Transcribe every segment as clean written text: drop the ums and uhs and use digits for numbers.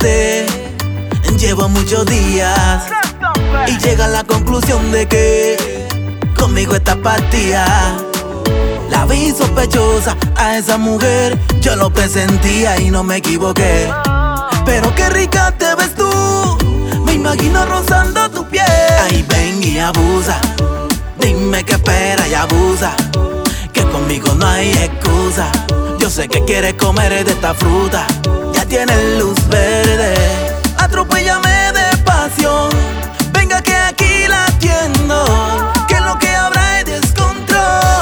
mirarte. Llevo muchos días y llega a la conclusión de que conmigo está partida. La vi sospechosa a esa mujer, yo lo presentía y no me equivoqué. Pero qué rica te ves tú, me imagino rozando tu piel. Ay, ven y abusa, dime qué espera y abusa, que conmigo no hay excusa. Yo sé que quieres comer de esta fruta, ya tienes luz verde. Atropéllame despacio, venga que aquí la atiendo, que lo que habrá es descontrol.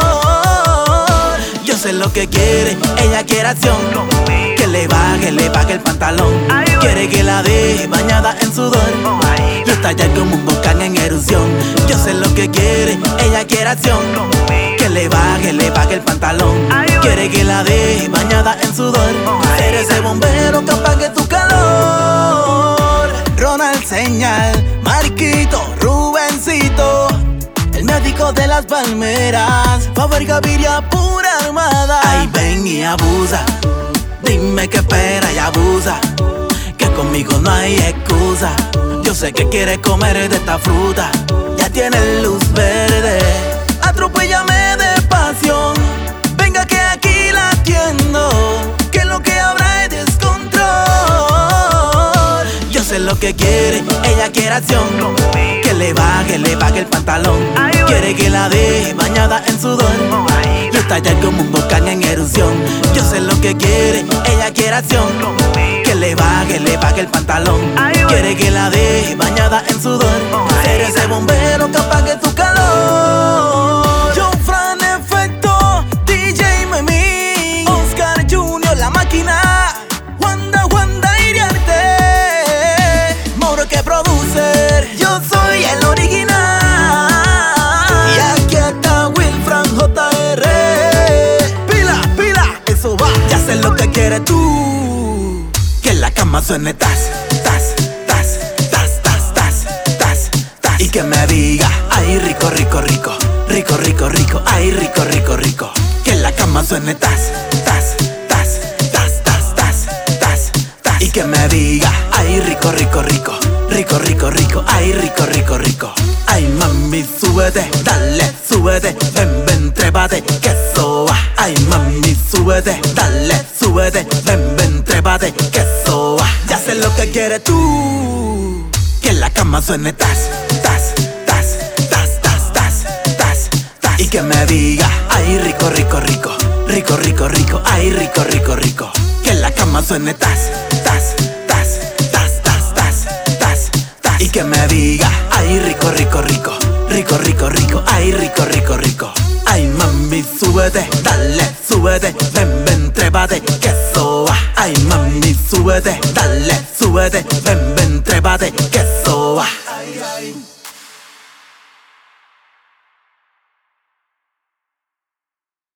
Yo sé lo que quiere, ella quiere acción, que le baje el pantalón. Quiere que la deje bañada en sudor y estallar como un volcán en erupción. Yo sé lo que quiere, ella quiere acción, que le baje el pantalón. Quiere que la deje bañada en sudor. Ser ese bombero que apague tu calor. Ronald Señal, Marquito, Rubencito, el médico de las palmeras, Faber Gaviria pura armada. Ay, ven y abusa, dime qué espera y abusa, que conmigo no hay excusa. Yo sé que quieres comer de esta fruta, ya tienes luz verde. Atropéllame despacio, venga que aquí la atiendo, que lo que habrá es descontrol. Yo sé lo que quiere, ella quiere acción, que le baje el pantalón. Quiere que la deje bañada en sudor y estallar como un volcán en erupción. Yo sé lo que quiere, ella quiere acción, que le baje el pantalón. Quiere que la deje bañada en sudor. Ser ese bombero que apague tu calor. John Fran Efecto, DJ Memi, Oscar Junior, La Máquina, Wanda Iriarte, Mauro que producer. Yo soy el original y aquí está Wilfran JR. Pila, eso va. Ya sé lo que quieres tú, que en la cama suene tas, tas, tas, tas, tas, tas, tas, tas, y que me diga, ay, rico, rico, rico, rico, rico, rico, ay, rico, rico, rico, que en la cama suene tas, tas, tas, tas, tas, tas, tas, tas, y que me diga, ay, rico, rico, rico, rico, rico, rico, ay, rico, rico, rico. Ay, mami, súbete, dale, súbete, ven, trépate, que eso va. Ay, mami, súbete, dale, súbete, ven, trépate, que eso va. Ya sé lo que quieres tú, que en la cama suene tas, tas, tas, tas, tas, tas, tas, tas, y que me diga, ay, rico, rico, rico, rico, rico, rico, ay, rico, rico, rico, que en la cama suene tas, tas, tas, tas, tas, tas, tas, tas, y que me diga, ay, rico, rico, rico, rico, rico, rico, ay, rico, rico, rico. Ay, mami, súbete, dale, súbete, ven, trépate, que eso va. Ay, mami, súbete, dale, súbete, ven, trépate,